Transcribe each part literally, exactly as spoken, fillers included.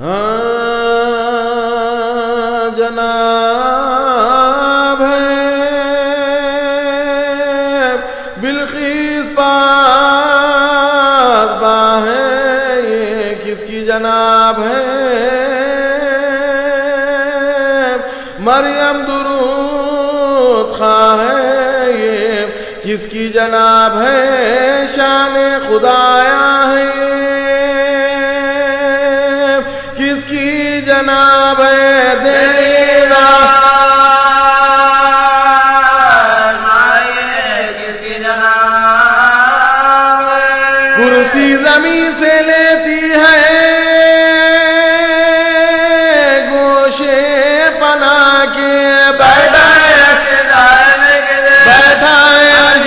ہاں جناب ہے بلقیس پاسباں ہے، یہ کس کی جناب ہے؟ مریم درود خواہ ہے، یہ کس کی جناب ہے؟ شان خدایا ہے، کس کی جناب ہے؟ دلیلا کس کی جناب ہے؟ کرسی زمین سے لیتی ہے گوشے پناہ کے، بیٹھا ہے بیٹھا ہے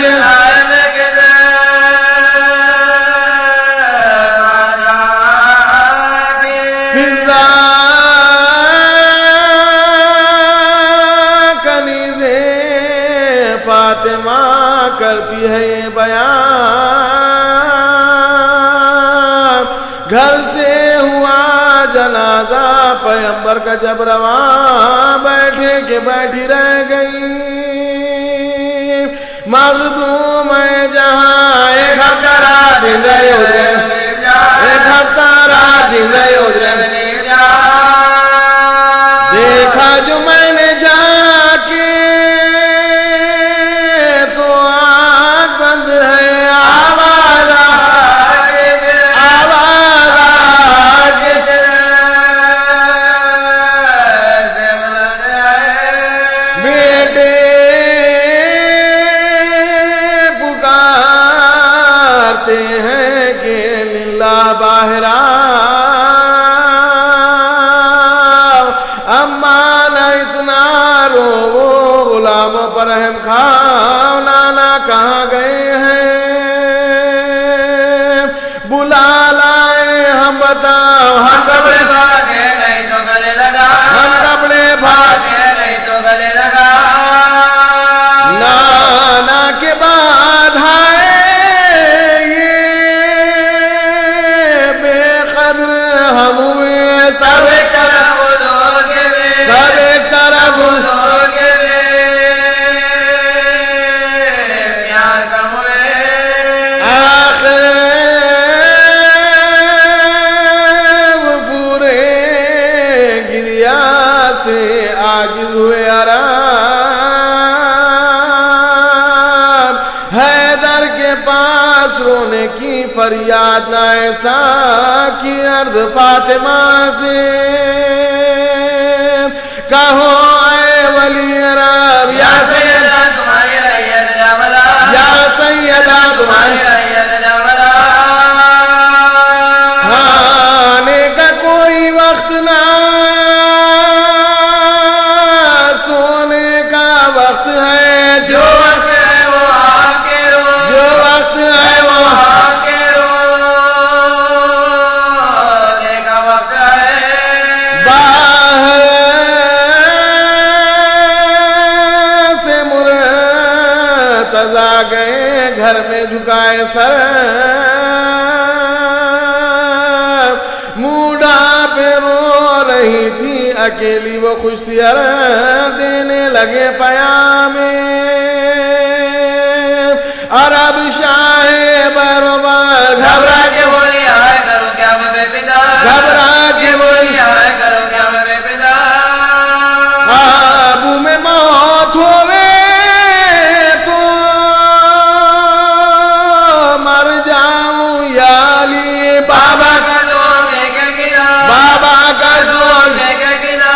فاطمہ کرتی ہے یہ بیان، گھر سے ہوا جنازہ پیغمبر کا جب رواں، بیٹھے کہ بیٹھی رہ گئی مخدوم ہے جہاں، ایک ہفتہ رات رہے اجرے ایک ہفتہ رات رہے اجرے دیکھا جو میں نے جا کے تو آنکھ بند ہے، آواز آواز بیٹے پکارتے ہیں کہ للہ باہر غلاموں پر رحم کھاؤ، نانا کہاں گئے ہیں؟ بلا لائے ہم بتاؤ، ہم کپڑے بھاگے نہیں تو گلے لگا، ہم کپڑے بھاگے نہیں تو گلے لگا، نانا کے بعد آئے یہ بے قدر ہم ہوئے، سب ایک طرف سب ایک طرف عاجز ہوئے آرام، حیدر کے پاس رونے کی فریاد نہ ایسا کی عرض فاطمہ سے، کہو اے ولی رب یا سیدہ تمہاری ریت جملہ، یا سیدہ تمہاری ریت جملہ، آنے کا کوئی وقت نہ وقت ہے، جو وقت ہے وہ آپ کے رو، جو وقت ہے وہ آپ کے رونے کا وقت ہے، باہر سے مرتضیٰ گئے گھر میں جھکائے سر، موڈا پہ رو رہی تھی اکیلی وہ خوشیار، دینے لگے پیام عرب شاہ بربر، گھبرا کے بولی آئے کرو کیا میں بے پدا، گھبرا کے بولی آئے کرو کیا میں بے پدا، ابو میں موت ہوئے تو مر جاؤں یا علی، بابا کا دور لے کے گرا، بابا کا دور لے کے گرا،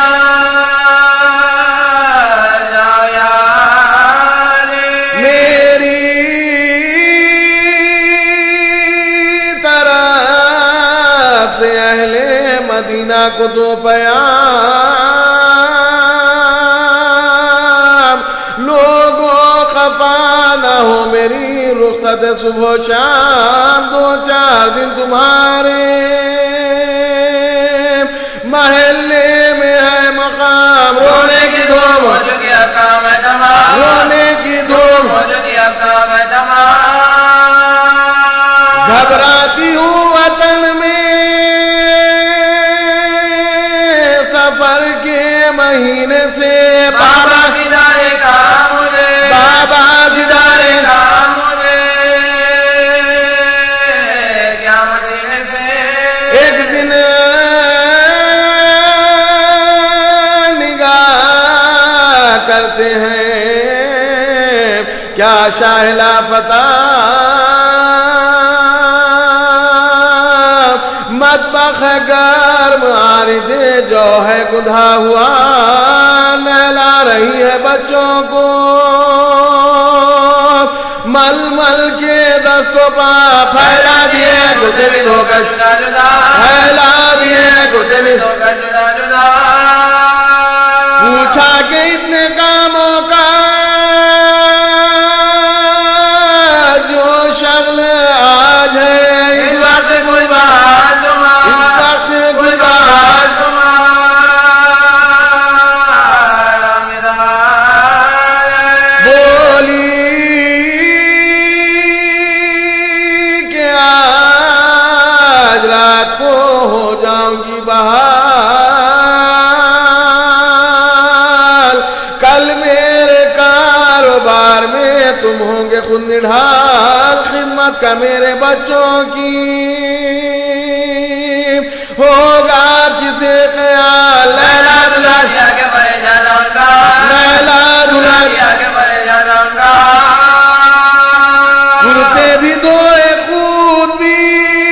مدینہ کو دو پیام، لوگوں خفا نہ ہو میری رخصت صبح و شام، دو چار دن تمہارے محلے میں ہے مقام، رونے کی دھوم ہو چکی اب کام ہے تمام، رونے کی دھوم ہو چکی اب کام ہے تمام، گھبراتی ہوں وطن میں مہینے سے بابا سدھارے گا مجھے بابا سدھارے گا مجھے کیا مدینے سے ایک دن نگاہ کرتے ہیں کیا شاہ لاپتہ مطبخ گرم آرد جو ہے گدھا ہوا نہلا رہی ہے بچوں کو مل مل کے دستوں پا پھیلا دیے گھٹے بھی دھو کر جدا جدا پھیلا دیے گھٹے بھی دھو کر جدا جدا پوچھا کہ اتنے کاموں کا جو شغل آج ہے اس وقت کوئی بہار تمہارا اس وقت کوئی بہار تمہارا مدار بولی کہ آج رات کو ہو جاؤں گی بحال کل میرے کاروبار میں تم ہوں گے خود نڈھال خدمت کا میرے بچوں کی ہوگا کسے خیال لیلا دلا دیا کے بڑے زیادہ ان کا لیلا دلا دیا کے بڑے زیادہ ان کا کرتے بھی دو ایک خود بھی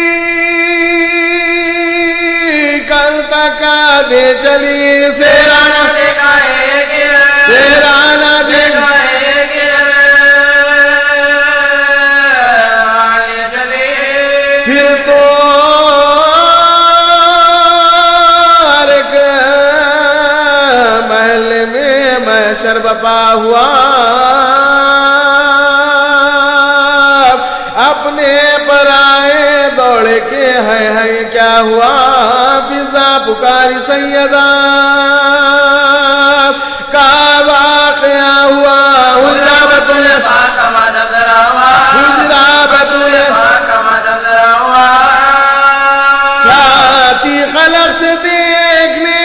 کل تک دے چلی سیرانہ دیکھا ایک ہی ہے سیرانہ دیکھا ایک ہی ہے مانے چلی پھر تو ہر ایک محلے میں محشر بپا ہوا اپنے پر آئے دوڑے کے ہے ہے کیا ہوا فضا پکاری سیدہ کا واقعہ ہوا حجرہ بطول پاک مادب ذرا ہوا حجرہ بطول پاک مادب ذرا ہوا چھاتی خلق سے دیکھنے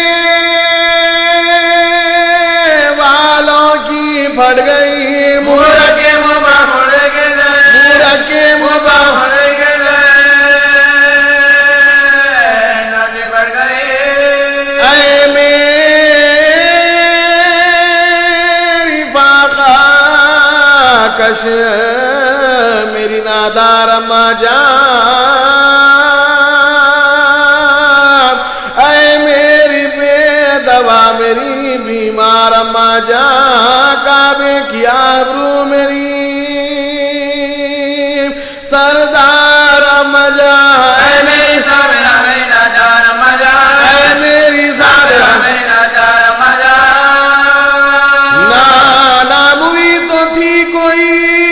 والوں کی پھٹ گئی مورا کے مبا مڑے کے دے مورا کے مبا مبا مڑے کے دے نبی بڑھ گئے اے میری فاقہ کش میری نادار اما جان اے میری بے دوا میری بیمار اما جان کعبے کی آبرو میری سردار اما جان اے میری سامرہ میری ناچار مجا اے میری سامرہ سادرہ میری ناچار مجا نانا موی تو تھی کوئی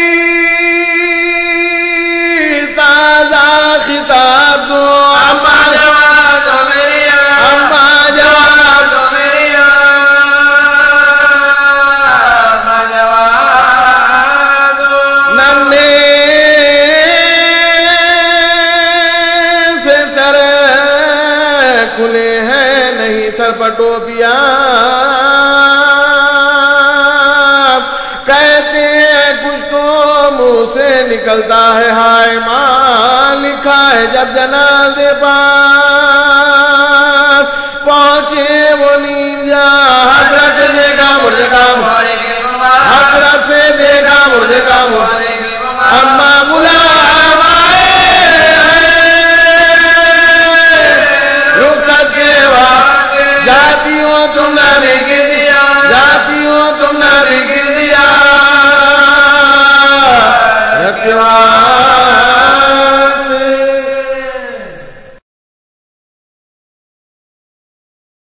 تازہ خطاب دو اما جواب دو میری اما جواب دو میری اما جواب دو ننے سے سر کھلے ہیں نہیں سر پر ٹوپیاں کہتے ہیں کچھ تو منہ سے نکلتا ہے ہائے ماں لکھا ہے جب جنازے پاس پہنچے وہ نیند جا حضرت سے دیکھا مردے کا مورے کے مبا حضرت سے دیکھا مردے کا مورے کے مبا اما ملام آئے رخصت کے بعد جاتی ہو تم نبی کی دیا جاتی ہو تم نبی کی دیا رکھوا